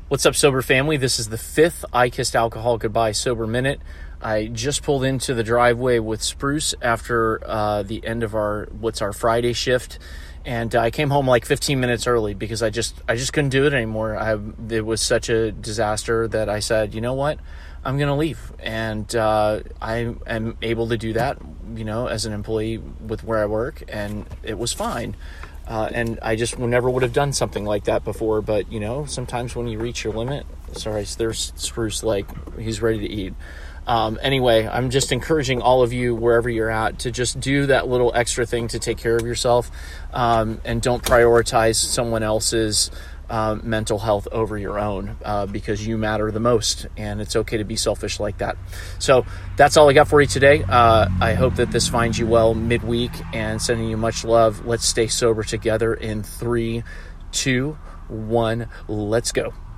What's up, Sober family? This is the 5th I Kissed Alcohol Goodbye Sober Minute. I just pulled into the driveway with Spruce after the end of our Friday shift, and I came home like 15 minutes early because I just couldn't do it anymore. It was such a disaster that I said, you know what, I'm going to leave, and I am able to do that, as an employee with where I work, and it was fine. And I just never would have done something like that before. But, sometimes when you reach your limit, there's Spruce, like he's ready to eat. Anyway, I'm just encouraging all of you, wherever you're at, to just do that little extra thing to take care of yourself, and don't prioritize someone else's mental health over your own, because you matter the most, and it's okay to be selfish like that. So that's all I got for you today. I hope that this finds you well midweek, and sending you much love. Let's stay sober together in 3, 2, 1. Let's go.